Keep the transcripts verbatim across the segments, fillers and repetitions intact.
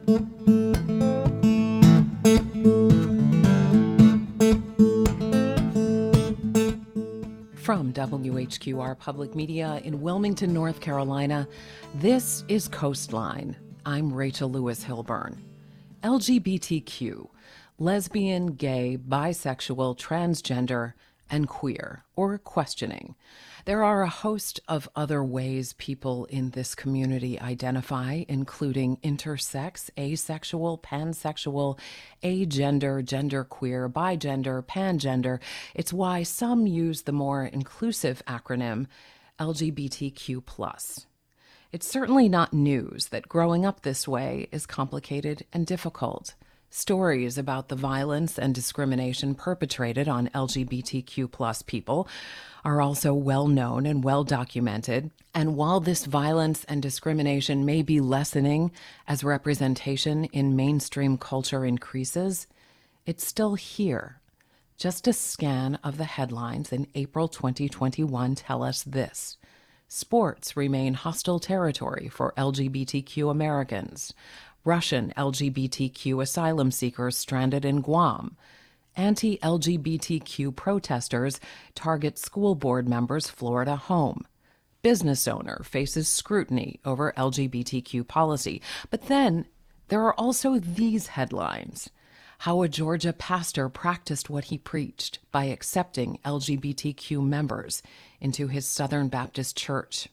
From W H Q R Public Media in Wilmington, North Carolina, this is Coastline. I'm Rachel Lewis Hilburn. L G B T Q, lesbian, gay, bisexual, transgender, and queer, or questioning. There are a host of other ways people in this community identify, including intersex, asexual, pansexual, agender, genderqueer, bigender, pangender. It's why some use the more inclusive acronym L G B T Q plus. It's certainly not news that growing up this way is complicated and difficult. Stories about the violence and discrimination perpetrated on L G B T Q plus people are also well known and well documented. And while this violence and discrimination may be lessening as representation in mainstream culture increases, it's still here. Just a scan of the headlines in April twenty twenty-one tell us this. Sports remain hostile territory for L G B T Q Americans. Russian L G B T Q asylum seekers stranded in Guam. Anti-L G B T Q protesters target school board members' Florida home. Business owner faces scrutiny over L G B T Q policy. But then there are also these headlines. How a Georgia pastor practiced what he preached by accepting L G B T Q members into his Southern Baptist Church.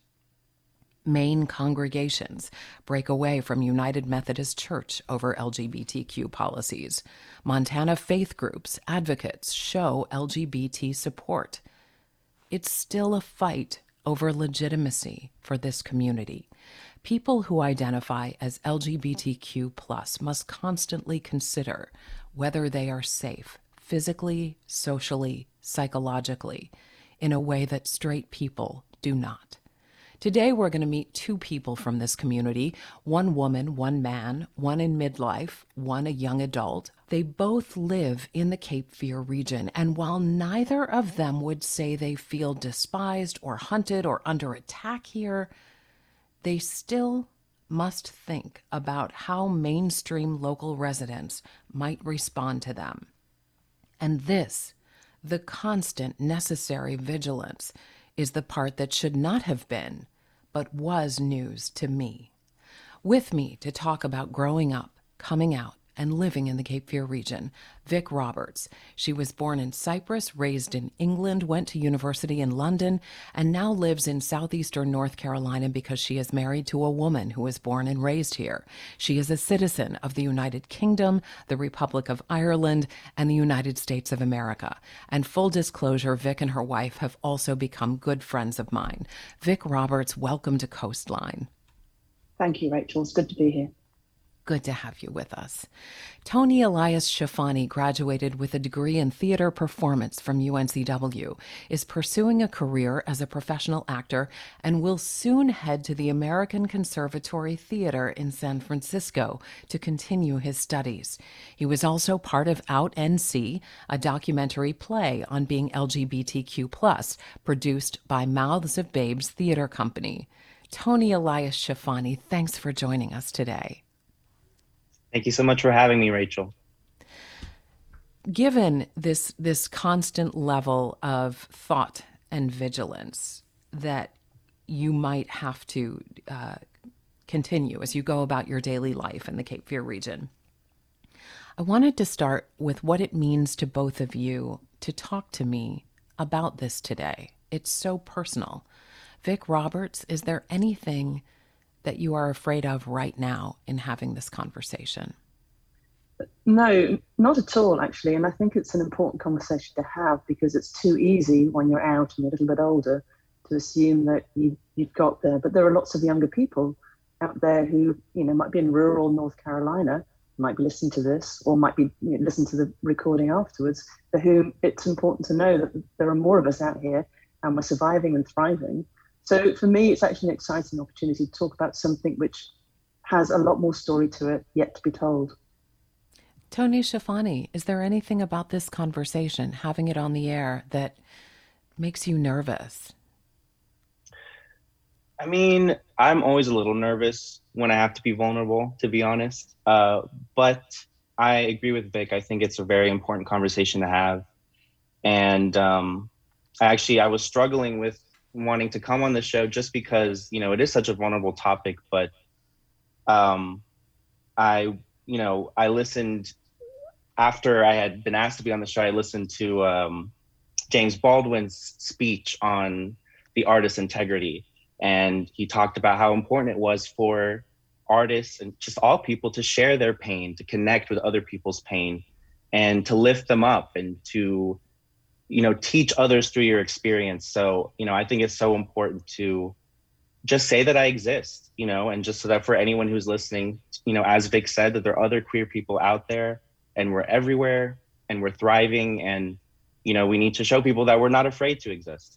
Maine congregations break away from United Methodist Church over L G B T Q policies. Montana faith groups, advocates show L G B T support. It's still a fight over legitimacy for this community. People who identify as L G B T Q plus must constantly consider whether they are safe physically, socially, psychologically, in a way that straight people do not. Today, we're going to meet two people from this community, one woman, one man, one in midlife, one a young adult. They both live in the Cape Fear region, and while neither of them would say they feel despised or hunted or under attack here, they still must think about how mainstream local residents might respond to them. And this, the constant necessary vigilance, is the part that should not have been, but was news to me. With me to talk about growing up, coming out, and living in the Cape Fear region, Vic Roberts. She was born in Cyprus, raised in England, went to university in London, and now lives in southeastern North Carolina because she is married to a woman who was born and raised here. She is a citizen of the United Kingdom, the Republic of Ireland, and the United States of America. And full disclosure, Vic and her wife have also become good friends of mine. Vic Roberts, welcome to Coastline. Thank you, Rachel. It's good to be here. Good to have you with us. Toni Elias Shafani graduated with a degree in theater performance from U N C W, is pursuing a career as a professional actor, and will soon head to the American Conservatory Theater in San Francisco to continue his studies. He was also part of Out N C, a documentary play on being L G B T Q plus, produced by Mouths of Babes Theater Company. Toni Elias Shafani, thanks for joining us today. Thank you so much for having me, Rachel. Given this this constant level of thought and vigilance that you might have to uh, continue as you go about your daily life in the Cape Fear region, I wanted to start with what it means to both of you to talk to me about this today. It's so personal. Vic Roberts, is there anything that you are afraid of right now in having this conversation? No, not at all, actually. And I think it's an important conversation to have because it's too easy when you're out and a little bit older to assume that you, you've got there. But there are lots of younger people out there who, you know, might be in rural North Carolina, might be listening to this, or might be you know, listen to the recording afterwards, for whom it's important to know that there are more of us out here and we're surviving and thriving. So for me, it's actually an exciting opportunity to talk about something which has a lot more story to it yet to be told. Toni Shafani, is there anything about this conversation, having it on the air, that makes you nervous? I mean, I'm always a little nervous when I have to be vulnerable, to be honest. Uh, but I agree with Vic. I think it's a very important conversation to have. And um, actually, I was struggling with wanting to come on the show just because, you know, it is such a vulnerable topic. But um, I, you know, I listened after I had been asked to be on the show. I listened to um, James Baldwin's speech on the artist's integrity. And he talked about how important it was for artists and just all people to share their pain, to connect with other people's pain, and to lift them up and to, you know, teach others through your experience. So, you know, I think it's so important to just say that I exist, you know, and just so that for anyone who's listening, you know, as Vic said, that there are other queer people out there and we're everywhere and we're thriving, and, you know, we need to show people that we're not afraid to exist.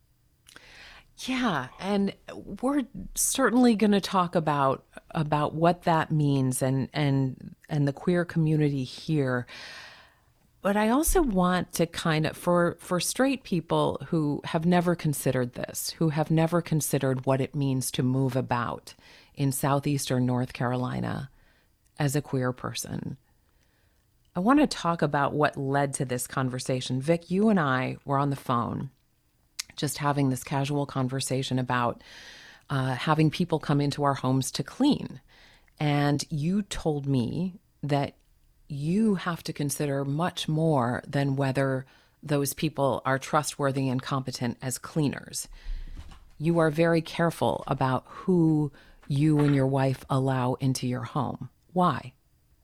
Yeah, and we're certainly going to talk about about what that means and and and the queer community here. But I also want to kind of for for straight people who have never considered this, who have never considered what it means to move about in southeastern North Carolina as a queer person. I want to talk about what led to this conversation. Vic, you and I were on the phone just having this casual conversation about uh, having people come into our homes to clean. And you told me that you have to consider much more than whether those people are trustworthy and competent as cleaners. You are very careful about who you and your wife allow into your home. Why?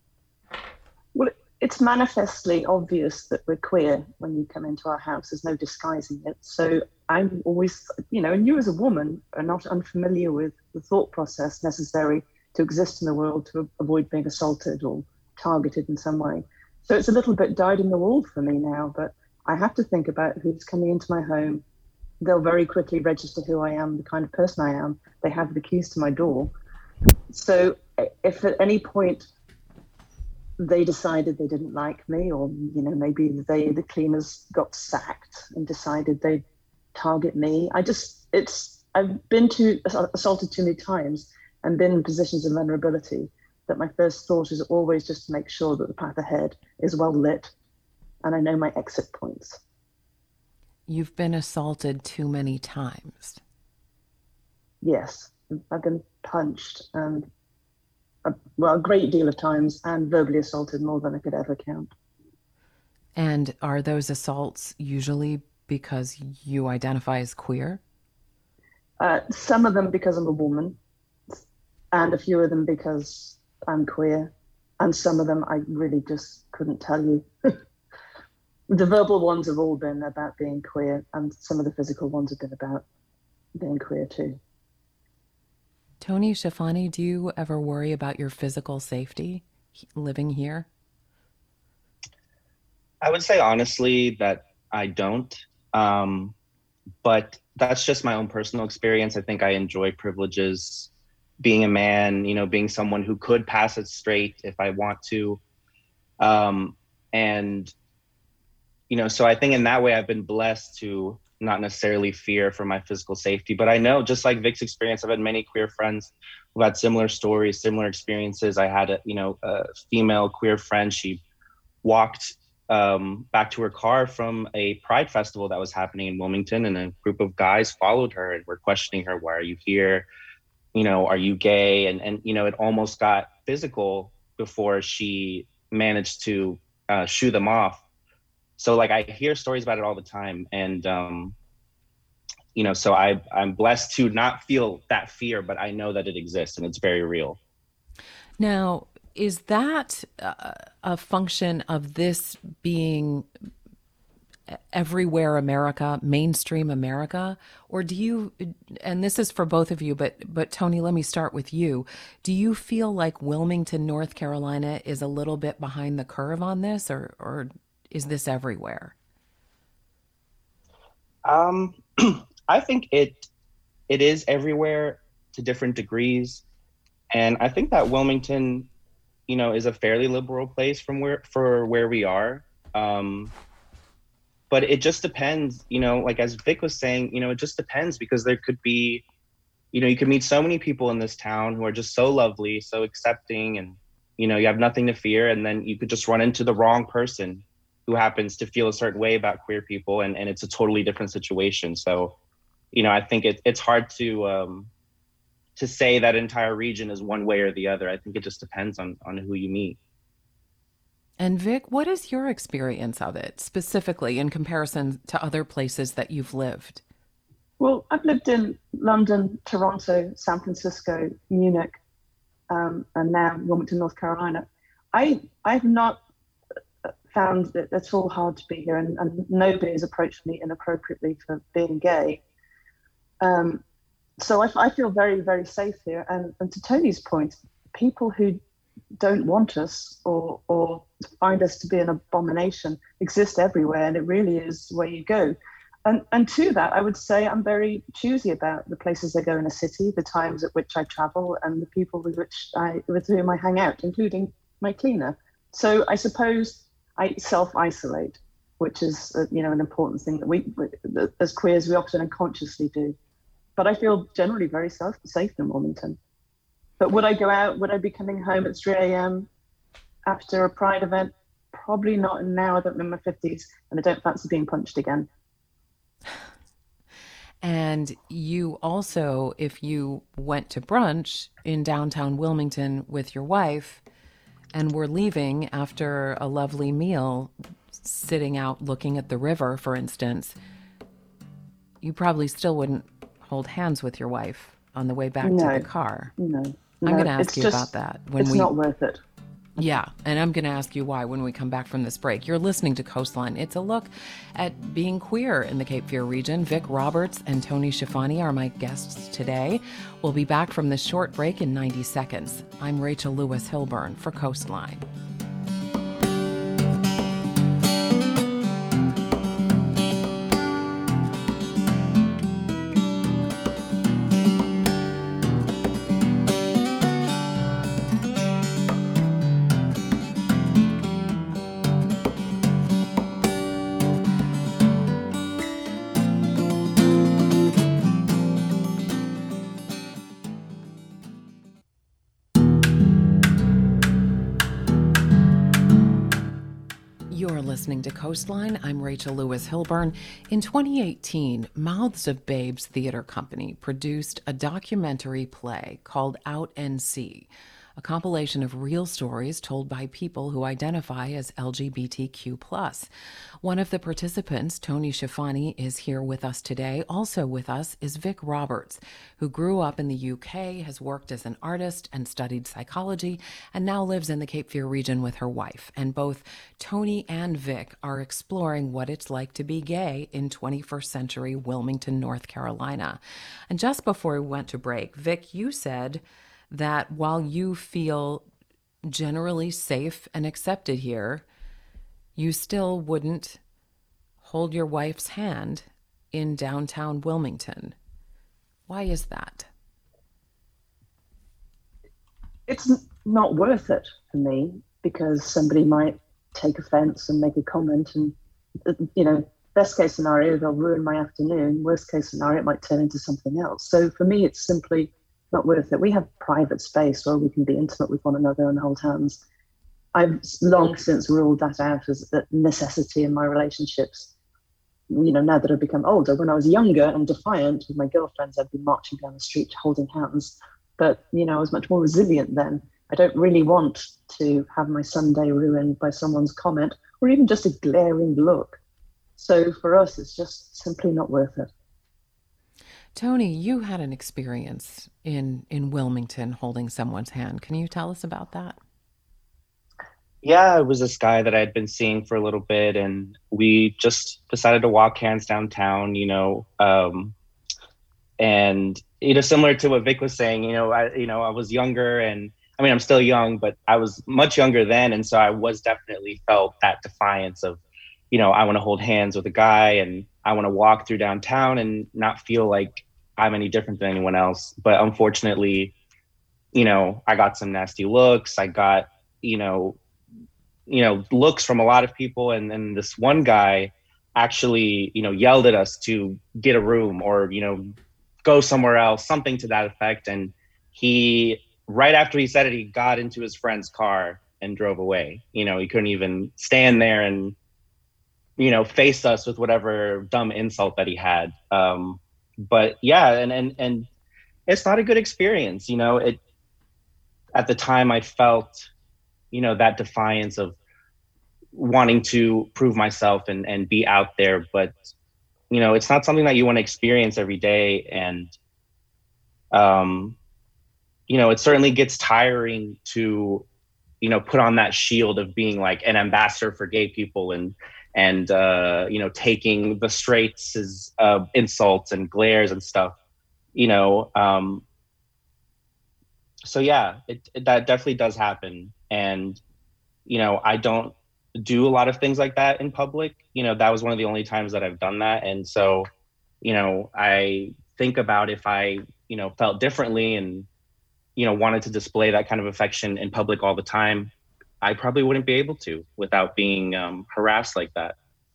Well, it's manifestly obvious that we're queer when you come into our house. There's no disguising it. So I'm always, you know, and you as a woman are not unfamiliar with the thought process necessary to exist in the world to avoid being assaulted or targeted in some way. So it's a little bit dyed in the wool for me now, but I have to think about who's coming into my home. They'll very quickly register who I am, the kind of person I am. They have the keys to my door. So if at any point they decided they didn't like me, or, you know, maybe they, the cleaners got sacked and decided they'd target me. I just, it's, I've been to assaulted too many times and been in positions of vulnerability that my first thought is always just to make sure that the path ahead is well lit and I know my exit points. You've been assaulted too many times. Yes, I've been punched and a, well, a great deal of times, and verbally assaulted more than I could ever count. And are those assaults usually because you identify as queer? Uh, some of them because I'm a woman, and a few of them because I'm queer, and some of them I really just couldn't tell you. The verbal ones have all been about being queer, and some of the physical ones have been about being queer too. Tony Schifani, do you ever worry about your physical safety living here? I would say honestly that I don't, um, but that's just my own personal experience. I think I enjoy privileges, being a man, you know, being someone who could pass it straight if I want to. Um, and, you know, so I think in that way I've been blessed to not necessarily fear for my physical safety. But I know, just like Vic's experience, I've had many queer friends who had similar stories, similar experiences. I had a, you know, a female queer friend. She walked um, back to her car from a Pride festival that was happening in Wilmington, and a group of guys followed her and were questioning her. Why are you here? You know, are you gay? And, and you know, it almost got physical before she managed to uh, shoo them off. So like I hear stories about it all the time. And, um, you know, so I, I'm blessed to not feel that fear, but I know that it exists and it's very real. Now, is that uh, a function of this being everywhere America, mainstream America? Or do you, and this is for both of you, but but Tony, let me start with you. Do you feel like Wilmington, North Carolina is a little bit behind the curve on this, or or is this everywhere? Um, I think it it is everywhere to different degrees. And I think that Wilmington, you know, is a fairly liberal place from where for where we are. Um, but it just depends, you know, like as Vic was saying, you know, it just depends, because there could be you know, you can meet so many people in this town who are just so lovely, so accepting, and, you know, you have nothing to fear. And then you could just run into the wrong person who happens to feel a certain way about queer people. And, and it's a totally different situation. So, you know, I think it, it's hard to, um, to say that entire region is one way or the other. I think it just depends on, on who you meet. And Vic, what is your experience of it specifically in comparison to other places that you've lived? Well, I've lived in London, Toronto, San Francisco, Munich, um, and now Wilmington, North Carolina. I I've not found that it's all hard to be here, and, and nobody has approached me inappropriately for being gay. Um, so I, I feel very, very safe here. And, and to Tony's point, people who don't want us or or find us to be an abomination exist everywhere, and it really is where you go. And, and to that, I would say I'm very choosy about the places I go in a city, the times at which I travel, and the people with which I with whom I hang out, including my cleaner. So I suppose I self-isolate, which is uh, you know an important thing that we, as queers, we often unconsciously do. But I feel generally very self safe in Wilmington. But would I go out? Would I be coming home at three a.m. after a Pride event? Probably not now that I'm in my fifties, and I don't fancy being punched again. And you also, if you went to brunch in downtown Wilmington with your wife and were leaving after a lovely meal, sitting out looking at the river, for instance, you probably still wouldn't hold hands with your wife on the way back no, to the car. No, no. I'm going to ask it's you just, about that. When it's we, not worth it. Yeah, and I'm going to ask you why when we come back from this break. You're listening to Coastline. It's a look at being queer in the Cape Fear region. Vic Roberts and Tony Schifani are my guests today. We'll be back from this short break in ninety seconds. I'm Rachel Lewis Hilburn for Coastline. You're listening to Coastline. I'm Rachel Lewis Hilburn. In twenty eighteen, Mouths of Babes Theater Company produced a documentary play called Out and See, a compilation of real stories told by people who identify as L G B T Q plus. One of the participants, Tony Schifani, is here with us today. Also with us is Vic Roberts, who grew up in the U K, has worked as an artist and studied psychology, and now lives in the Cape Fear region with her wife. And both Tony and Vic are exploring what it's like to be gay in twenty-first century Wilmington, North Carolina. And just before we went to break, Vic, you said that while you feel generally safe and accepted here, you still wouldn't hold your wife's hand in downtown Wilmington. Why is that? It's not worth it for me, because somebody might take offense and make a comment, and, you know, best case scenario, they'll ruin my afternoon. Worst case scenario, it might turn into something else. So for me, it's simply not worth it. We have private space where we can be intimate with one another and hold hands. I've long since ruled that out as a necessity in my relationships. You know, now that I've become older, when I was younger and defiant with my girlfriends, I'd be marching down the street holding hands. But, you know, I was much more resilient then. I don't really want to have my Sunday ruined by someone's comment or even just a glaring look. So for us, it's just simply not worth it. Tony, you had an experience in, in Wilmington holding someone's hand. Can you tell us about that? Yeah, it was this guy that I had been seeing for a little bit, and we just decided to walk hands downtown, you know, um, and, you know, similar to what Vic was saying, you know, I, you know, I was younger, and I mean, I'm still young, but I was much younger then. And so I was definitely felt that defiance of, you know, I want to hold hands with a guy and I want to walk through downtown and not feel like I'm any different than anyone else. But unfortunately, you know, I got some nasty looks. I got, you know, you know, looks from a lot of people. And then this one guy actually, you know, yelled at us to get a room or, you know, go somewhere else, something to that effect. And he, right after he said it, he got into his friend's car and drove away. You know, he couldn't even stand there and, you know, face us with whatever dumb insult that he had. Um, but yeah, and, and, and it's not a good experience. You know, it, at the time I felt, you know, that defiance of wanting to prove myself and, and be out there. But, you know, it's not something that you want to experience every day. And, um, you know, it certainly gets tiring to, you know, put on that shield of being like an ambassador for gay people and, and, uh, you know, taking the straights as uh, insults and glares and stuff, you know. Um, so, yeah, it, it, that definitely does happen. And, you know, I don't do a lot of things like that in public. You know, that was one of the only times that I've done that. And so, you know, I think about if I, you know, felt differently and, you know, wanted to display that kind of affection in public all the time, I probably wouldn't be able to without being um, harassed like that.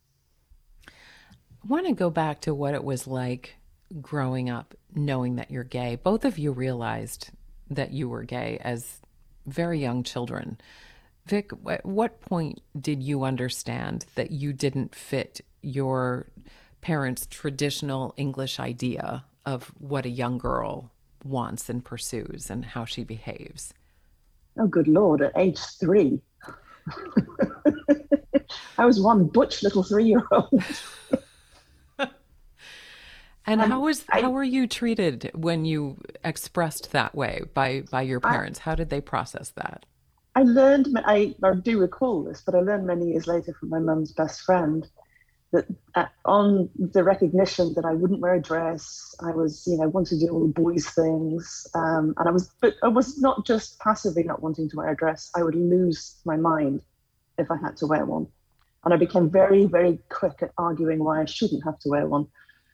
I want to go back to what it was like growing up, knowing that you're gay. Both of you realized that you were gay as very young children. Vic, at what point did you understand that you didn't fit your parents' traditional English idea of what a young girl wants and pursues and how she behaves? Oh, good Lord, at age three. I was one butch little three-year-old. And um, how was I, how were you treated when you expressed that way by, by your parents? I, how did they process that? I learned, I, I do recall this, but I learned many years later from my mum's best friend that uh, on the recognition that I wouldn't wear a dress, I was, you know, wanted to do all the boys' things. Um, and I was, but I was not just passively not wanting to wear a dress, I would lose my mind if I had to wear one. And I became very, very quick at arguing why I shouldn't have to wear one.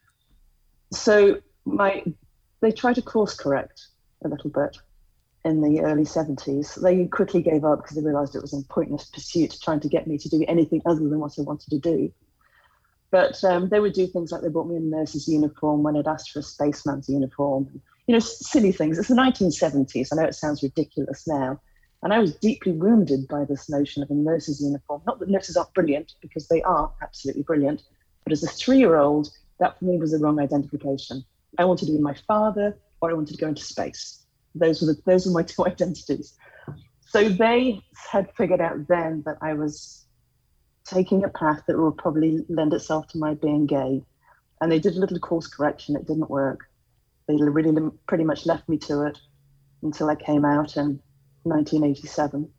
So my, they tried to course correct a little bit in the early seventies. They quickly gave up because they realized it was a pointless pursuit trying to get me to do anything other than what I wanted to do. But um, they would do things like they bought me a nurse's uniform when I'd asked for a spaceman's uniform. You know, silly things. It's the nineteen seventies. I know it sounds ridiculous now. And I was deeply wounded by this notion of a nurse's uniform. Not that nurses aren't brilliant, because they are absolutely brilliant. But as a three-year-old, that for me was the wrong identification. I wanted to be my father, or I wanted to go into space. Those were the, those were my two identities. So they had figured out then that I was taking a path that would probably lend itself to my being gay. And they did a little course correction. It didn't work. They really pretty much left me to it until I came out in nineteen eighty-seven.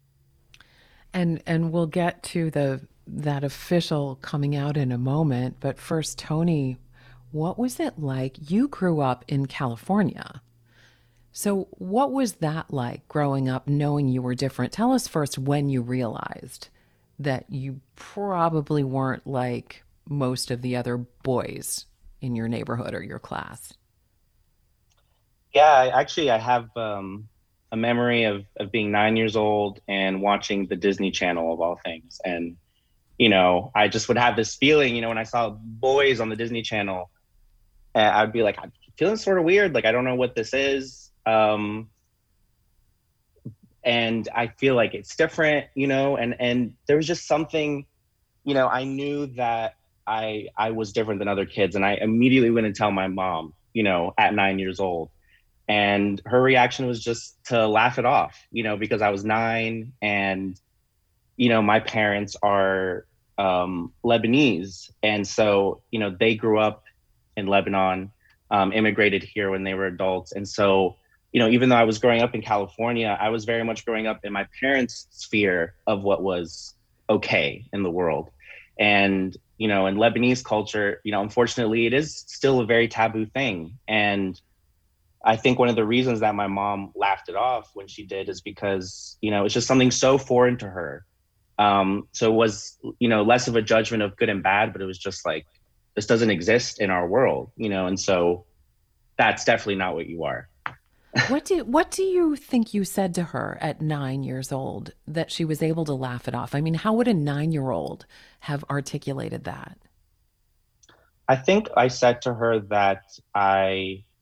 And and we'll get to the that official coming out in a moment. But first, Tony, what was it like? You grew up in California. So what was that like growing up, knowing you were different? Tell us first when you realized that you probably weren't like most of the other boys in your neighborhood or your class. Yeah, I, actually, I have um, a memory of, of being nine years old and watching the Disney Channel of all things. And, you know, I just would have this feeling, you know, when I saw boys on the Disney Channel, uh, I'd be like, I'm feeling sort of weird. Like, I don't know what this is. Um, and I feel like it's different, you know, and, and there was just something, you know, I knew that I, I was different than other kids. And I immediately went and tell my mom, you know, at nine years old. And her reaction was just to laugh it off, you know, because I was nine and, you know, my parents are um, Lebanese. And so, you know, they grew up in Lebanon, um, immigrated here when they were adults. And so, you know, even though I was growing up in California, I was very much growing up in my parents' sphere of what was okay in the world. And, you know, in Lebanese culture, you know, unfortunately, it is still a very taboo thing. And I think one of the reasons that my mom laughed it off when she did is because, you know, it's just something so foreign to her. Um, so it was, you know, less of a judgment of good and bad, but it was just like, this doesn't exist in our world, you know, and so that's definitely not what you are. What do what do you think you said to her at nine years old that she was able to laugh it off? I mean, how would a nine-year-old have articulated that? I think I said to her that I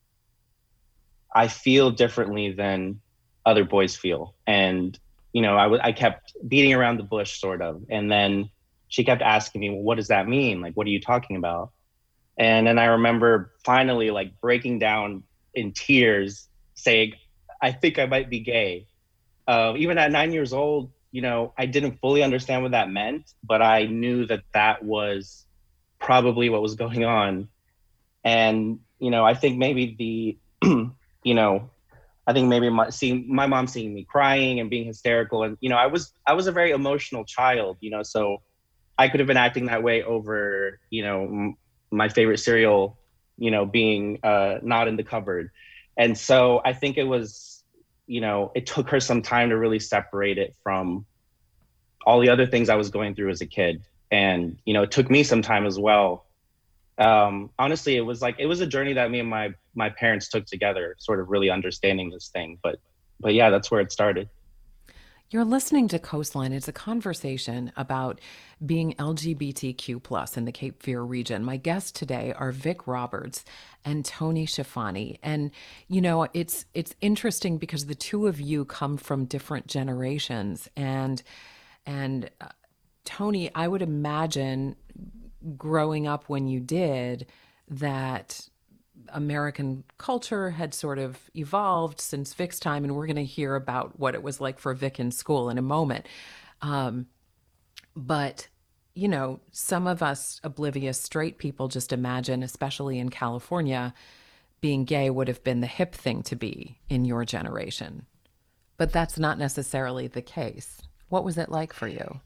I feel differently than other boys feel. And, you know, I, w- I kept beating around the bush sort of. And then she kept asking me, well, what does that mean? Like, what are you talking about? And then I remember finally like breaking down in tears saying, I think I might be gay. Uh, even at nine years old, you know, I didn't fully understand what that meant, but I knew that that was probably what was going on. And, you know, I think maybe the, you know, I think maybe my seeing my mom seeing me crying and being hysterical, and you know, I was I was a very emotional child, you know, so I could have been acting that way over, you know, m- my favorite cereal, you know, being uh, not in the cupboard, and so I think it was, you know, it took her some time to really separate it from all the other things I was going through as a kid, and you know, it took me some time as well. Um, honestly, it was like it was a journey that me and my my parents took together, sort of really understanding this thing. But but yeah, that's where it started. You're listening to Coastline. It's a conversation about being L G B T Q plus in the Cape Fear region. My guests today are Vic Roberts and Tony Schifani. And, you know, it's it's interesting because the two of you come from different generations. And, and uh, Tony, I would imagine growing up when you did that American culture had sort of evolved since Vic's time, and we're going to hear about what it was like for Vic in school in a moment. Um, but, you know, some of us oblivious straight people just imagine, especially in California, being gay would have been the hip thing to be in your generation. But that's not necessarily the case. What was it like for you?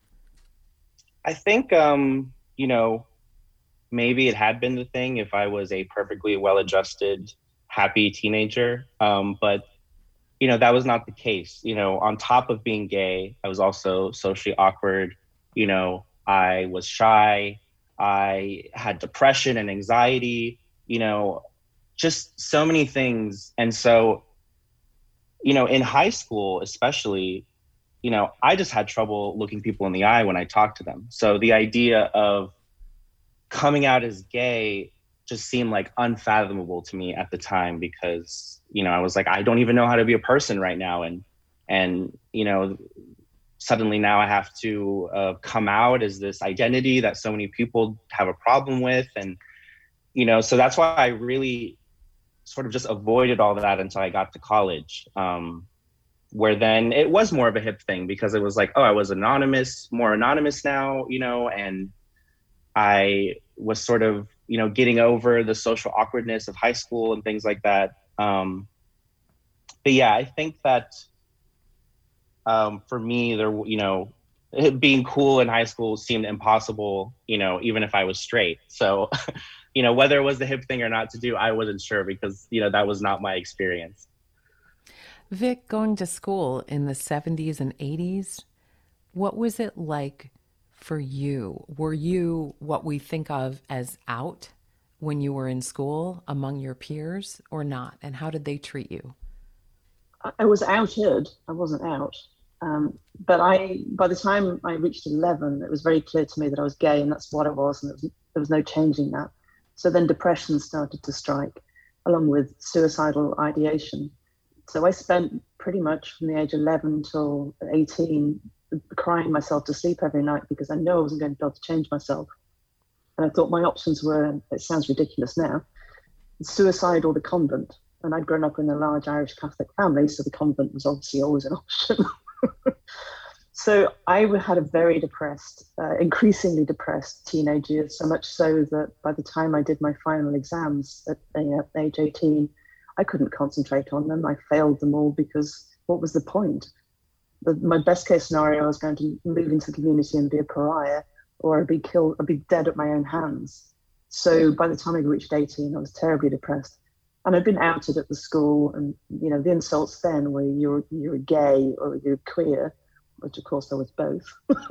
I think, um, you know, maybe it had been the thing if I was a perfectly well-adjusted, happy teenager. Um, but, you know, that was not the case. You know, on top of being gay, I was also socially awkward. You know, I was shy. I had depression and anxiety, you know, just so many things. And so, you know, in high school, especially, you know, I just had trouble looking people in the eye when I talked to them. So the idea of coming out as gay just seemed like unfathomable to me at the time because, you know, I was like, I don't even know how to be a person right now. And, and, you know, suddenly now I have to uh, come out as this identity that so many people have a problem with. And, you know, so that's why I really sort of just avoided all of that until I got to college, um, where then it was more of a hip thing because it was like, oh, I was anonymous, more anonymous now, you know, and I was sort of, you know, getting over the social awkwardness of high school and things like that. Um, but yeah, I think that um, for me, there, you know, being cool in high school seemed impossible, you know, even if I was straight. So, you know, whether it was the hip thing or not to do, I wasn't sure because, you know, that was not my experience. Vic, going to school in the seventies and eighties, what was it like for you? Were you what we think of as out when you were in school among your peers or not? And how did they treat you? I was outed. I wasn't out. Um, but I, by the time I reached eleven, it was very clear to me that I was gay, and that's what I was, and there was, there was no changing that. So then depression started to strike, along with suicidal ideation. So I spent pretty much from the age of eleven till eighteen crying myself to sleep every night because I knew I wasn't going to be able to change myself. And I thought my options were, it sounds ridiculous now, suicide or the convent. And I'd grown up in a large Irish Catholic family, so the convent was obviously always an option. So I had a very depressed, uh, increasingly depressed teenage years, so much so that by the time I did my final exams at uh, age eighteen, I couldn't concentrate on them. I failed them all because what was the point? The, my best case scenario, I was going to move into the community and be a pariah, or I'd be killed, I'd be dead at my own hands. So by the time I reached eighteen, I was terribly depressed. And I'd been outed at the school, and you know the insults then were you're you're gay or you're queer, which of course I was both.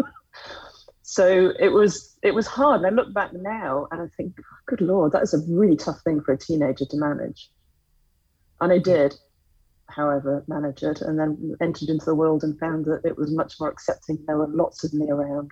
So it was it was hard. And I look back now and I think, good Lord, that is a really tough thing for a teenager to manage. And I did, however, manage it, and then entered into the world and found that it was much more accepting. There were lots of me around.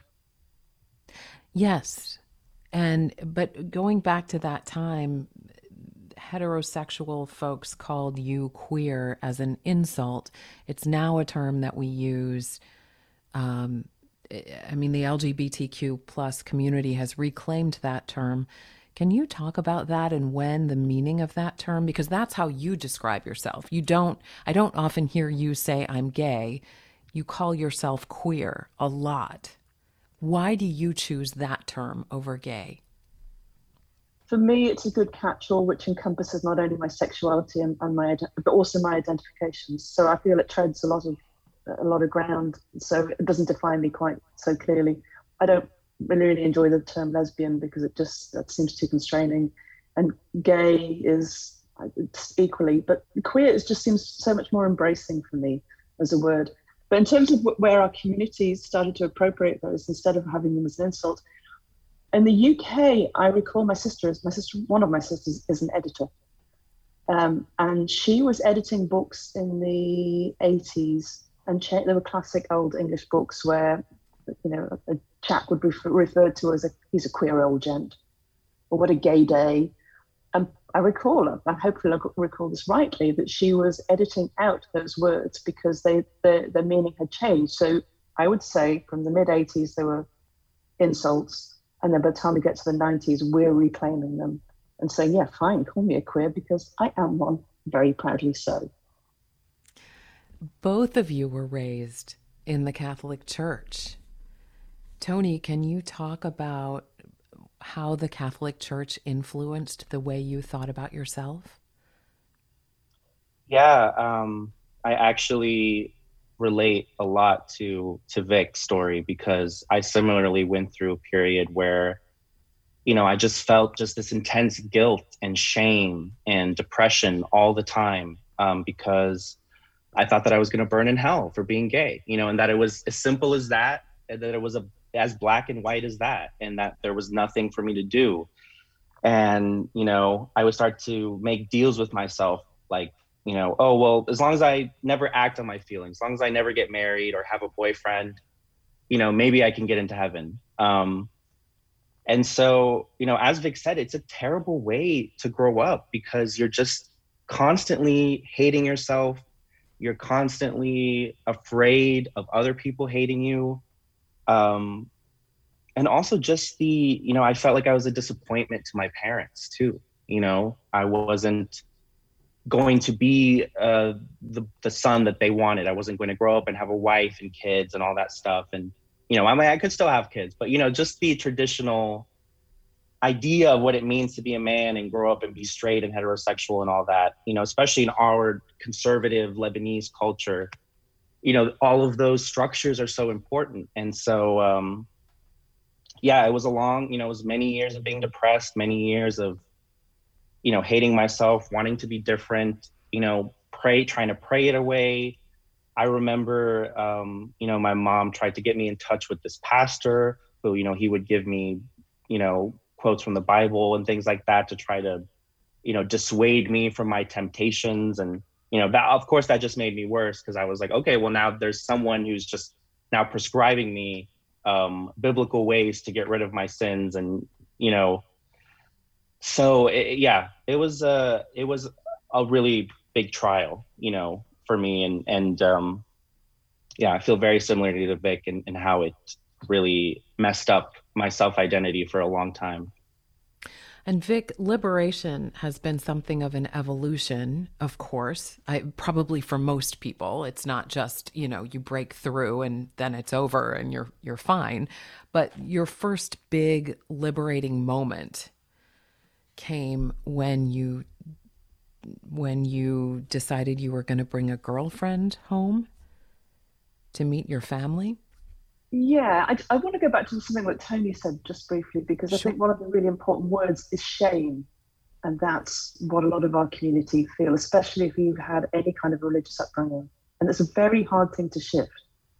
Yes. And, but going back to that time, heterosexual folks called you queer as an insult. It's now a term that we use. Um, I mean, the L G B T Q plus community has reclaimed that term. Can you talk about that and when the meaning of that term? Because that's how you describe yourself. You don't, I don't often hear you say I'm gay. You call yourself queer a lot. Why do you choose that term over gay? For me, it's a good catch-all which encompasses not only my sexuality and, and my, but also my identifications. So I feel it treads a lot of a lot of ground. So it doesn't define me quite so clearly. I don't really, really enjoy the term lesbian because it just that seems too constraining, and gay is it's equally. But queer is just seems so much more embracing for me as a word. But in terms of where our communities started to appropriate those instead of having them as an insult. In the U K, I recall my sister, my sister, one of my sisters is an editor. Um, and she was editing books in the eighties, and cha- there were classic old English books where, you know, a, a chap would be refer- referred to as a, he's a queer old gent, or what a gay day. And I recall, I hopefully I recall this rightly, that she was editing out those words because they their, their meaning had changed. So I would say from the mid eighties, there were insults. And then by the time we get to the nineties, we're reclaiming them and saying, yeah, fine, call me a queer because I am one, very proudly so. Both of you were raised in the Catholic Church. Tony, can you talk about how the Catholic Church influenced the way you thought about yourself? Yeah, um, I actually relate a lot to to Vic's story because I similarly went through a period where, you know, I just felt just this intense guilt and shame and depression all the time um, because I thought that I was going to burn in hell for being gay, you know, and that it was as simple as that, and that it was a, as black and white as that, and that there was nothing for me to do. And, you know, I would start to make deals with myself like, you know, oh, well, as long as I never act on my feelings, as long as I never get married or have a boyfriend, you know, maybe I can get into heaven. Um, and so, you know, as Vic said, it's a terrible way to grow up because you're just constantly hating yourself. You're constantly afraid of other people hating you. Um, and also just the, you know, I felt like I was a disappointment to my parents too. You know, I wasn't going to be uh, the, the son that they wanted. I wasn't going to grow up and have a wife and kids and all that stuff. And, you know, I mean, I could still have kids, but, you know, just the traditional idea of what it means to be a man and grow up and be straight and heterosexual and all that, you know, especially in our conservative Lebanese culture, you know, all of those structures are so important. And so, um, yeah, it was a long, you know, it was many years of being depressed, many years of, you know, hating myself, wanting to be different, you know, pray, trying to pray it away. I remember, um, you know, my mom tried to get me in touch with this pastor who, you know, he would give me, you know, quotes from the Bible and things like that to try to, you know, dissuade me from my temptations. And, you know, that, of course, that just made me worse because I was like, okay, well, now there's someone who's just now prescribing me um, biblical ways to get rid of my sins. And, you know, so it, yeah, it was a, it was a really big trial, you know, for me. And, and um, yeah, I feel very similar to Vic and, and how it really messed up my self-identity for a long time. And Vic, liberation has been something of an evolution, of course. I, probably for most people, it's not just, you know, you break through and then it's over and you're you're fine. But your first big liberating moment came when you when you decided you were going to bring a girlfriend home to meet your family. Yeah, I, I want to go back to something that Tony said just briefly, because I Sure. think one of the really important words is shame. And that's what a lot of our community feel, especially if you've had any kind of religious upbringing. And it's a very hard thing to shift.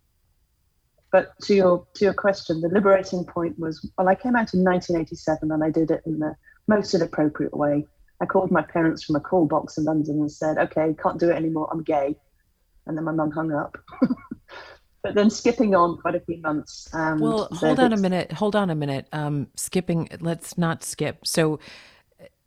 But to your to your question, the liberating point was, well, I came out in nineteen eighty-seven and I did it in the most inappropriate way. I called my parents from a call box in London and said, okay, can't do it anymore, I'm gay. And then my mum hung up. But then skipping on quite a few months. Um, Well, hold on a minute. Hold on a minute. Um, skipping, let's not skip. So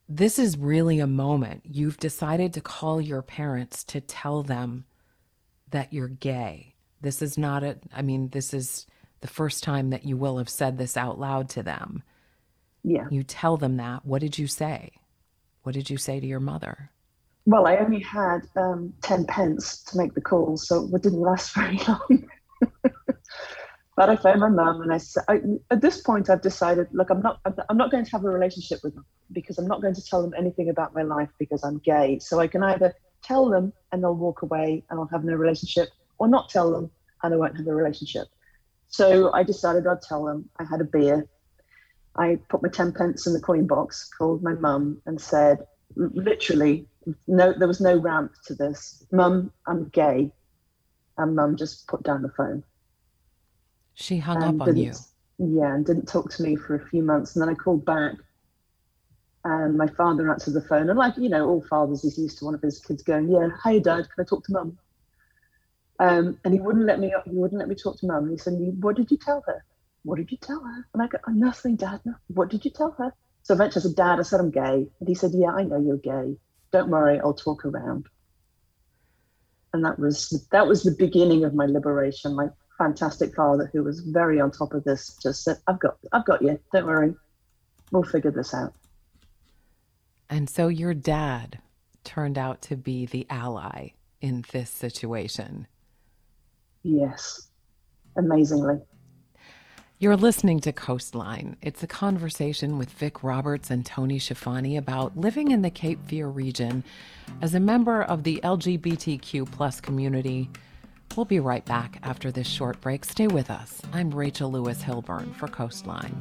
this is really a moment. You've decided to call your parents to tell them that you're gay. This is not a, I mean, this is the first time that you will have said this out loud to them. Yeah. You tell them that. What did you say? What did you say to your mother? Well, I only had um, ten pence to make the call, so it didn't last very long. But I phoned my mum, and I said, I, at this point, I've decided, look, I'm not, I'm not going to have a relationship with them because I'm not going to tell them anything about my life because I'm gay. So I can either tell them and they'll walk away and I'll have no relationship, or not tell them and I won't have a relationship. So I decided I'd tell them. I had a beer. I put my ten pence in the coin box, called my mum and said, literally, no, there was no ramp to this. Mum, I'm gay. And mum just put down the phone. She hung up on you. Yeah, and didn't talk to me for a few months. And then I called back and my father answered the phone. And like, you know, all fathers, he's used to one of his kids going, yeah, hey, Dad, can I talk to mum? Um, and he wouldn't let me he wouldn't let me talk to mum. And he said, what did you tell her? What did you tell her? And I go, oh, nothing, Dad. No. What did you tell her? So eventually I said, Dad, I said I'm gay. And he said, yeah, I know you're gay. Don't worry, I'll talk around. And that was that was the beginning of my liberation. My fantastic father, who was very on top of this, just said, I've got I've got you. Don't worry. We'll figure this out. And so your dad turned out to be the ally in this situation. Yes, amazingly. You're listening to Coastline. It's a conversation with Vic Roberts and Tony Schiavone about living in the Cape Fear region as a member of the L G B T Q plus community. We'll be right back after this short break. Stay with us. I'm Rachel Lewis Hilburn for Coastline.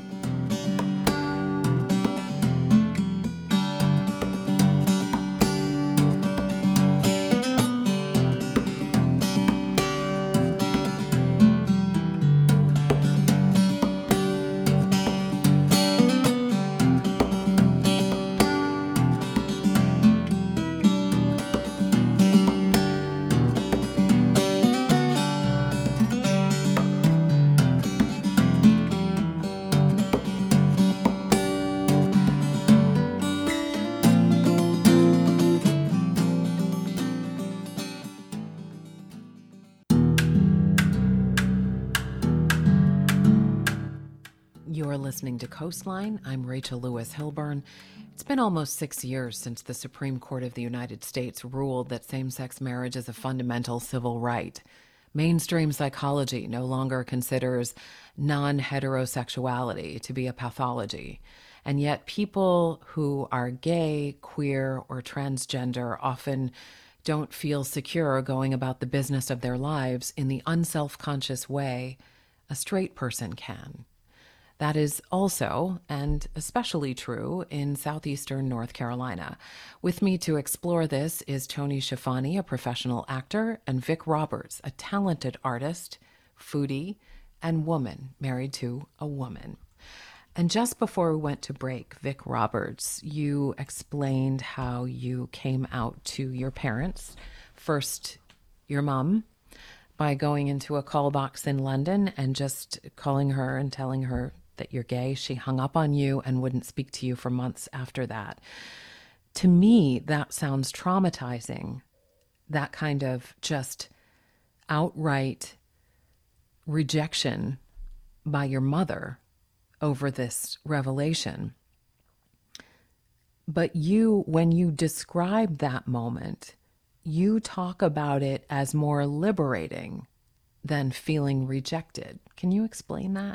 You're listening to Coastline. I'm Rachel Lewis Hilburn. It's been almost six years since the Supreme Court of the United States ruled that same-sex marriage is a fundamental civil right. Mainstream psychology no longer considers non-heterosexuality to be a pathology. And yet people who are gay, queer, or transgender often don't feel secure going about the business of their lives in the unself-conscious way a straight person can. That is also, and especially true, in southeastern North Carolina. With me to explore this is Tony Schiavone, a professional actor, and Vic Roberts, a talented artist, foodie, and woman married to a woman. And just before we went to break, Vic Roberts, you explained how you came out to your parents, first your mom, by going into a call box in London and just calling her and telling her that you're gay. She hung up on you and wouldn't speak to you for months after that. To me, that sounds traumatizing. That kind of just outright rejection by your mother over this revelation. But you, when you describe that moment, you talk about it as more liberating than feeling rejected. Can you explain that?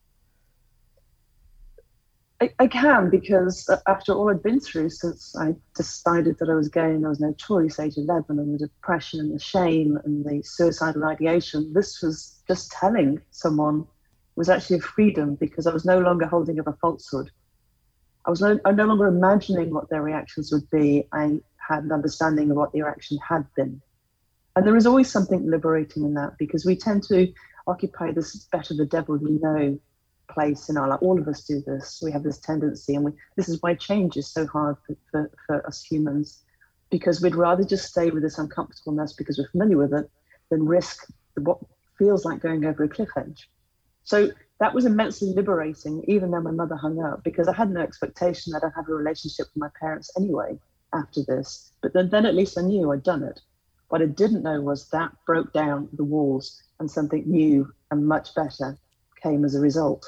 I, I can, because after all I'd been through since I decided that I was gay and there was no choice, age eleven, and the depression and the shame and the suicidal ideation, this was just telling someone was actually a freedom, because I was no longer holding up a falsehood. I was no, I no longer imagining what their reactions would be. I had an understanding of what the reaction had been. And there is always something liberating in that, because we tend to occupy this better the devil you know place in our life. All of us do this. We have this tendency, and we, this is why change is so hard for, for, for us humans, because we'd rather just stay with this uncomfortableness because we're familiar with it than risk what feels like going over a cliff edge. So that was immensely liberating, even though my mother hung up, because I had no expectation that I'd have a relationship with my parents anyway after this. But then, then at least I knew I'd done it. What I didn't know was that broke down the walls and something new and much better came as a result.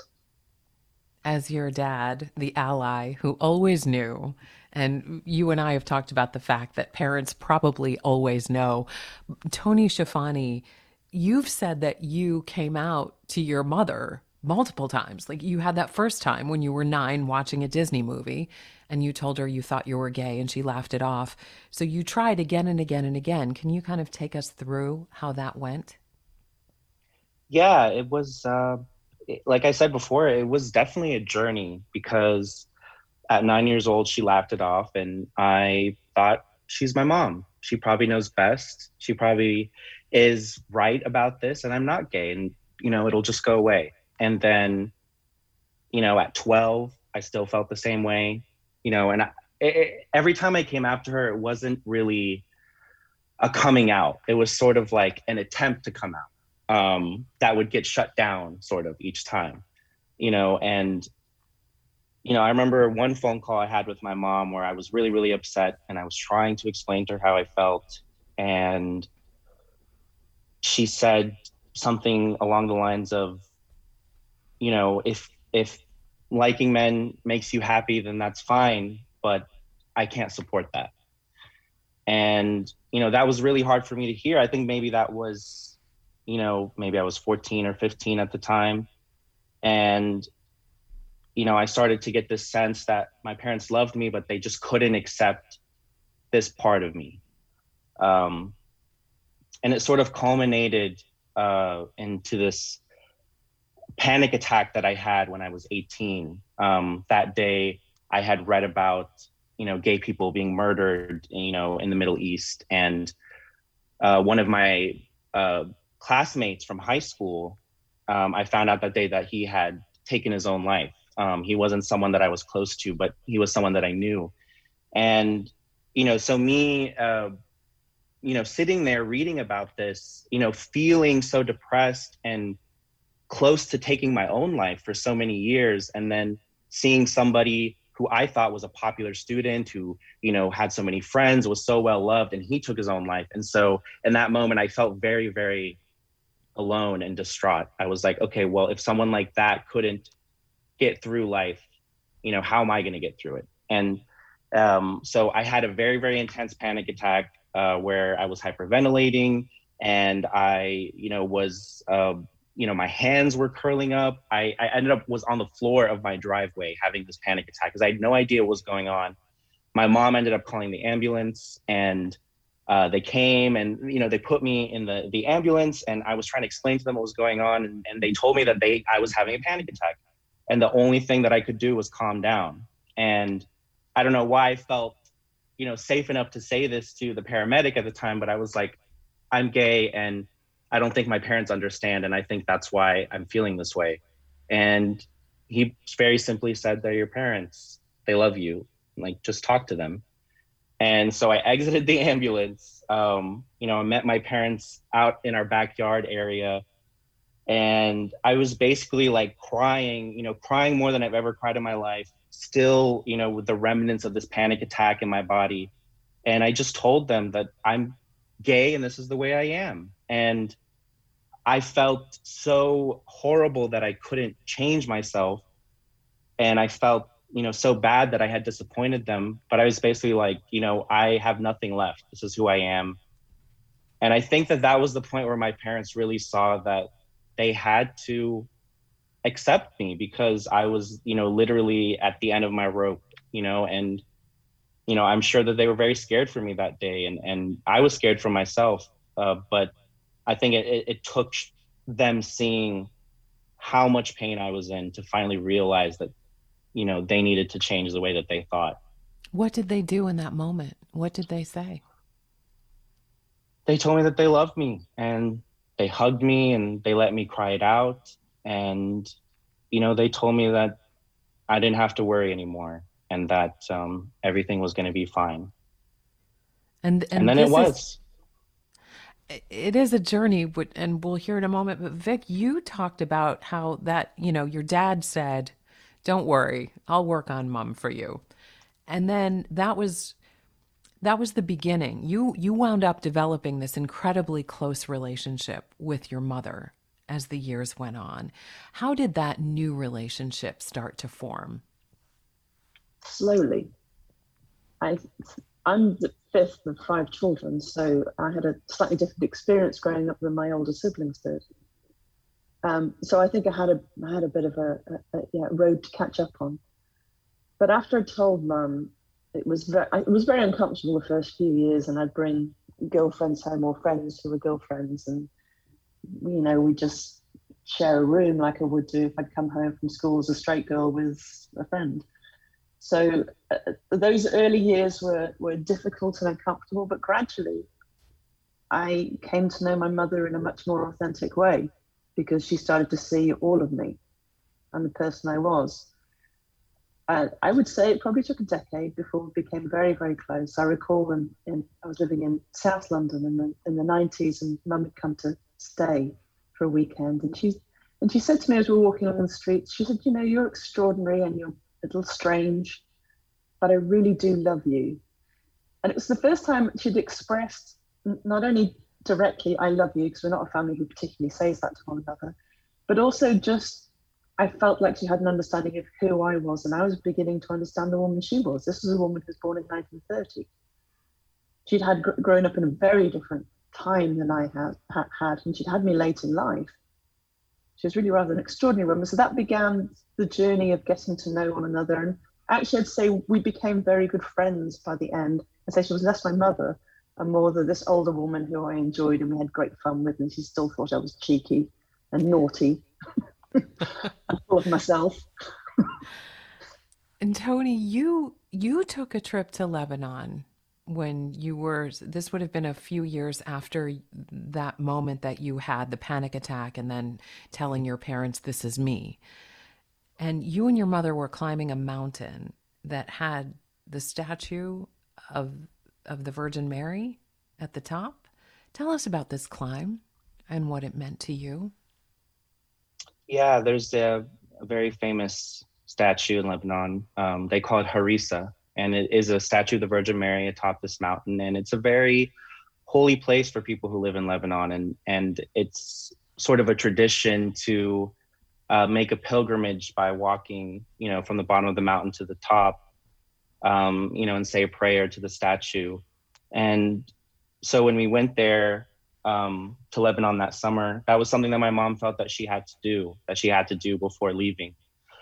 As your dad, the ally who always knew, and you and I have talked about the fact that parents probably always know. Tony Schiavone, you've said that you came out to your mother multiple times. Like you had that first time when you were nine watching a Disney movie and you told her you thought you were gay and she laughed it off. So you tried again and again and again. Can you kind of take us through how that went? Yeah, it was, uh, it- like I said before, it was definitely a journey because at nine years old, she laughed it off. And I thought, she's my mom. She probably knows best. She probably is right about this. And I'm not gay. And, you know, it'll just go away. And then, you know, at twelve, I still felt the same way, you know, and I, it, it, every time I came after her, it wasn't really a coming out. It was sort of like an attempt to come out um, that would get shut down sort of each time, you know, and, you know, I remember one phone call I had with my mom where I was really, really upset and I was trying to explain to her how I felt. And she said something along the lines of, you know, if if liking men makes you happy, then that's fine, but I can't support that. And, you know, that was really hard for me to hear. I think maybe that was, you know, maybe I was fourteen or fifteen at the time. And, you know, I started to get this sense that my parents loved me, but they just couldn't accept this part of me. Um, and it sort of culminated uh, into this panic attack that I had when I was eighteen. Um, that day, I had read about, you know, gay people being murdered, you know, in the Middle East. And uh, one of my uh, classmates from high school, um, I found out that day that he had taken his own life. Um, he wasn't someone that I was close to, but he was someone that I knew. And, you know, so me, uh, you know, sitting there reading about this, you know, feeling so depressed and close to taking my own life for so many years, and then seeing somebody who I thought was a popular student who, you know, had so many friends, was so well loved, and he took his own life. And so in that moment, I felt very, very alone and distraught. I was like, okay, well, if someone like that couldn't get through life, you know, how am I going to get through it? And um, so I had a very, very intense panic attack uh, where I was hyperventilating, and I, you know, was, uh, you know, my hands were curling up. I, I ended up was on the floor of my driveway having this panic attack because I had no idea what was going on. My mom ended up calling the ambulance, and uh, they came, and, you know, they put me in the, the ambulance, and I was trying to explain to them what was going on. And, and they told me that they, I was having a panic attack. And the only thing that I could do was calm down. And I don't know why I felt, you know, safe enough to say this to the paramedic at the time, but I was like, I'm gay and I don't think my parents understand. And I think that's why I'm feeling this way. And he very simply said, they're your parents. They love you. Like, just talk to them. And so I exited the ambulance. Um, you know, I met my parents out in our backyard area. And I was basically like crying, you know, crying more than I've ever cried in my life, still, you know, with the remnants of this panic attack in my body. And I just told them that I'm gay and this is the way I am. And I felt so horrible that I couldn't change myself. And I felt, you know, so bad that I had disappointed them. But I was basically like, you know, I have nothing left. This is who I am. And I think that that was the point where my parents really saw that they had to accept me because I was, you know, literally at the end of my rope, you know, and, you know, I'm sure that they were very scared for me that day. And, and I was scared for myself. Uh, but I think it, it, it took them seeing how much pain I was in to finally realize that, you know, they needed to change the way that they thought. What did they do in that moment? What did they say? They told me that they loved me, and they hugged me and they let me cry it out. And, you know, they told me that I didn't have to worry anymore and that um, everything was going to be fine. And, and, and then it was. Is, It is a journey, but and we'll hear in a moment. But Vic, you talked about how that, you know, your dad said, "Don't worry, I'll work on mom for you." And then that was that was the beginning. You you wound up developing this incredibly close relationship with your mother as the years went on. How did that new relationship start to form? Slowly. I, I'm the fifth of five children, so I had a slightly different experience growing up than my older siblings did. Um, so I think I had a I had a bit of a, a, a yeah, road to catch up on. But after I told mum, it was very it was very uncomfortable the first few years, and I'd bring girlfriends home or friends who were girlfriends, and you know we just share a room like I would do if I'd come home from school as a straight girl with a friend. So uh, those early years were were difficult and uncomfortable, but gradually I came to know my mother in a much more authentic way because she started to see all of me and the person I was. Uh, I would say it probably took a decade before we became very, very close. I recall when in, I was living in South London in the in the nineties, and Mum had come to stay for a weekend, and she and she said to me as we were walking along the streets, she said, "You know, you're extraordinary and you're a little strange, but I really do love you." And it was the first time she'd expressed not only directly, "I love you," because we're not a family who particularly says that to one another, but also just I felt like she had an understanding of who I was, and I was beginning to understand the woman she was. This was a woman who was born in nineteen thirty. She'd had gr- grown up in a very different time than I had, ha- had, and she'd had me late in life. She was really rather an extraordinary woman. So that began the journey of getting to know one another. And actually, I'd say we became very good friends by the end. I'd say she was less my mother and more the, this older woman who I enjoyed and we had great fun with, and she still thought I was cheeky and naughty. I'm full of myself. And Tony, you you took a trip to Lebanon when you were, this would have been a few years after that moment that you had the panic attack and then telling your parents, "This is me." And you and your mother were climbing a mountain that had the statue of of the Virgin Mary at the top. Tell us about this climb and what it meant to you. Yeah, there's a, a very famous statue in Lebanon. Um, they call it Harissa, and it is a statue of the Virgin Mary atop this mountain. And it's a very holy place for people who live in Lebanon. And, and it's sort of a tradition to uh, make a pilgrimage by walking, you know, from the bottom of the mountain to the top, um, you know, and say a prayer to the statue. And so when we went there, um, to Lebanon that summer, that was something that my mom felt that she had to do, that she had to do before leaving.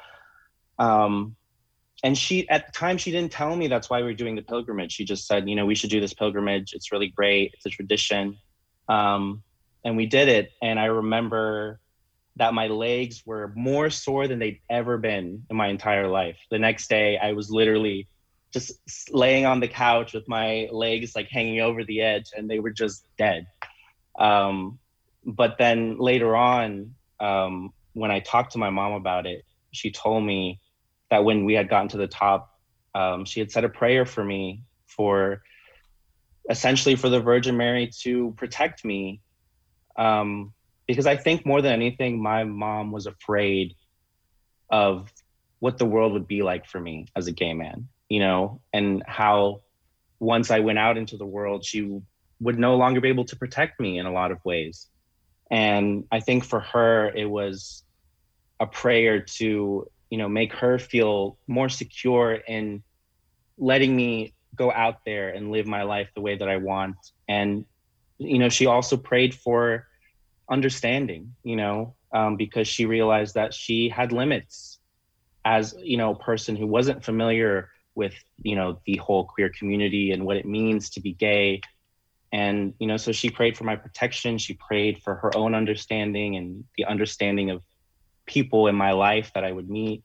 Um, and she, at the time, she didn't tell me that's why we were doing the pilgrimage. She just said, you know, we should do this pilgrimage. It's really great. It's a tradition. Um, and we did it. And I remember that my legs were more sore than they'd ever been in my entire life. The next day, I was literally just laying on the couch with my legs like hanging over the edge, and they were just dead. Um, but then later on, um, when I talked to my mom about it, she told me that when we had gotten to the top, um, she had said a prayer for me, for essentially for the Virgin Mary to protect me. Um, because I think more than anything, my mom was afraid of what the world would be like for me as a gay man, you know, and how once I went out into the world, she would no longer be able to protect me in a lot of ways. And I think for her, it was a prayer to, you know, make her feel more secure in letting me go out there and live my life the way that I want. And, you know, she also prayed for understanding, you know, um, because she realized that she had limits as, you know, a person who wasn't familiar with, you know, the whole queer community and what it means to be gay. And, you know, so she prayed for my protection. She prayed for her own understanding and the understanding of people in my life that I would meet.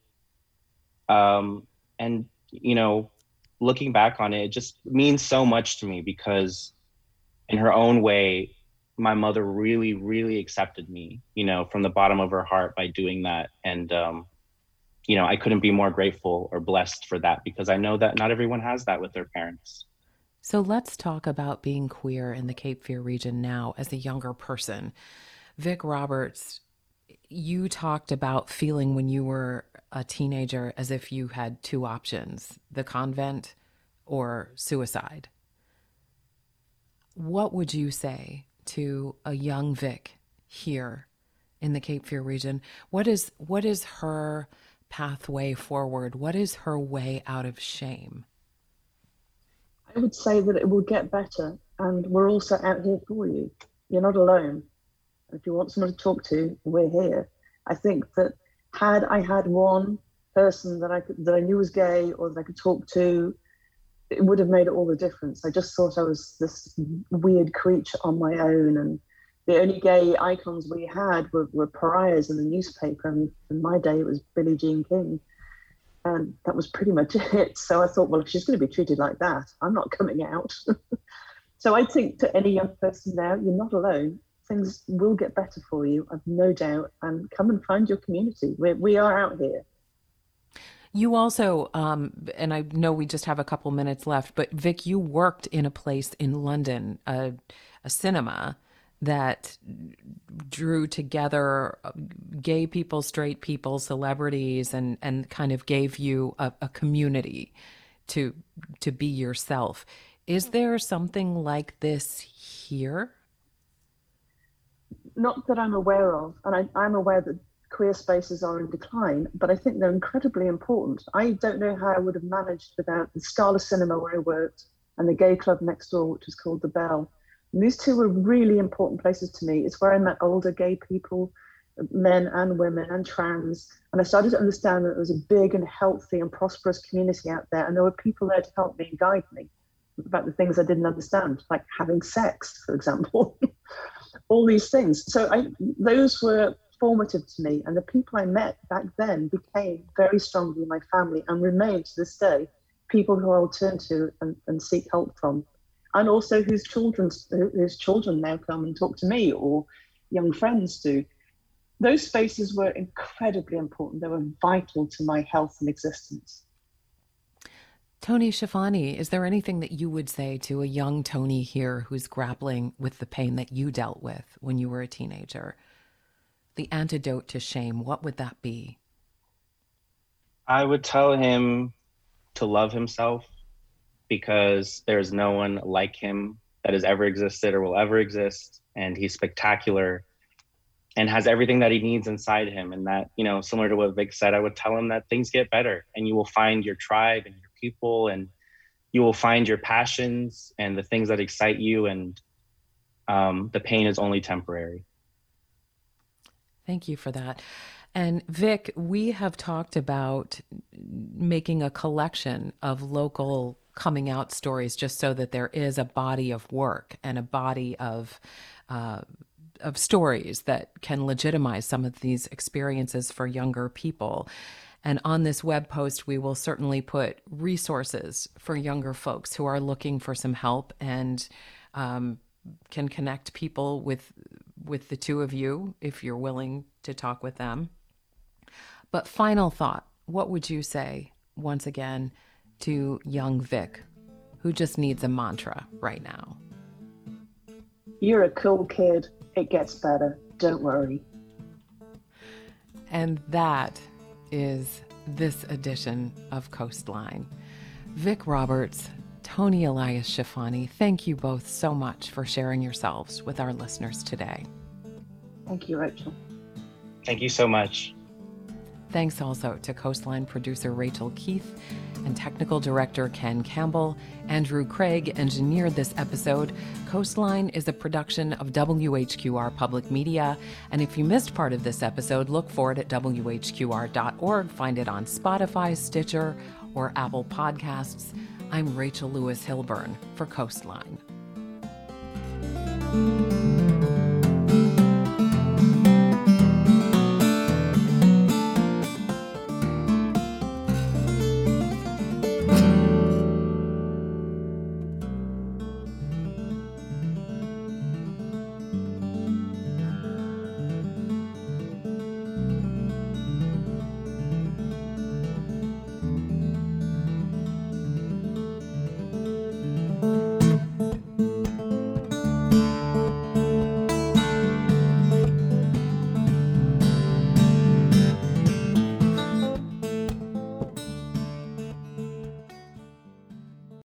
Um, and, you know, looking back on it, it just means so much to me because in her own way, my mother really, really accepted me, you know, from the bottom of her heart by doing that. And, um, you know, I couldn't be more grateful or blessed for that because I know that not everyone has that with their parents. So let's talk about being queer in the Cape Fear region now as a younger person. Vic Roberts, you talked about feeling when you were a teenager as if you had two options, the convent or suicide. What would you say to a young Vic here in the Cape Fear region? What is what is her pathway forward? What is her way out of shame? I would say that it will get better, and we're also out here for you. You're not alone. If you want someone to talk to, we're here. I think that had I had one person that I could, that I knew was gay or that I could talk to, it would have made all the difference. I just thought I was this weird creature on my own, and the only gay icons we had were, were pariahs in the newspaper. And in my day, it was Billie Jean King, and that was pretty much it. So I thought, well, if she's going to be treated like that, I'm not coming out. So I think to any young person now, you're not alone. Things will get better for you, I've no doubt, and come and find your community. We're, we are out here. You also, um, and I know we just have a couple minutes left, but Vic, you worked in a place in London, a, a cinema that drew together gay people, straight people, celebrities, and, and kind of gave you a, a community to to be yourself. Is there something like this here? Not that I'm aware of, and I, I'm aware that queer spaces are in decline, but I think they're incredibly important. I don't know how I would have managed without the Scala Cinema where I worked and the gay club next door, which was called The Bell. And these two were really important places to me. It's where I met older gay people, men and women and trans, and I started to understand that there was a big and healthy and prosperous community out there, and there were people there to help me and guide me about the things I didn't understand, like having sex, for example. All these things. So I, those were formative to me, and the people I met back then became very strongly my family and remain to this day people who I'll turn to and, and seek help from, and also whose children whose children now come and talk to me, or young friends do. Those spaces were incredibly important. They were vital to my health and existence. Tony Schifani, is there anything that you would say to a young Tony here who's grappling with the pain that you dealt with when you were a teenager? The antidote to shame, what would that be? I would tell him to love himself, because there's no one like him that has ever existed or will ever exist. And he's spectacular and has everything that he needs inside him. And that, you know, similar to what Vic said, I would tell him that things get better and you will find your tribe and your people, and you will find your passions and the things that excite you. And um, the pain is only temporary. Thank you for that. And Vic, we have talked about making a collection of local coming out stories just so that there is a body of work and a body of uh, of stories that can legitimize some of these experiences for younger people. And on this web post, we will certainly put resources for younger folks who are looking for some help and um, can connect people with with the two of you if you're willing to talk with them. But final thought, what would you say once again to young Vic, who just needs a mantra right now? You're a cool kid. It gets better. Don't worry. And that is this edition of Coastline. Vic Roberts, Tony Elias Schifani, thank you both so much for sharing yourselves with our listeners today. Thank you, Rachel. Thank you so much. Thanks also to Coastline producer Rachel Keith and technical director Ken Campbell. Andrew Craig engineered this episode. Coastline is a production of W H Q R Public Media. And if you missed part of this episode, look for it at W H Q R dot org. Find it on Spotify, Stitcher, or Apple Podcasts. I'm Rachel Lewis Hilburn for Coastline.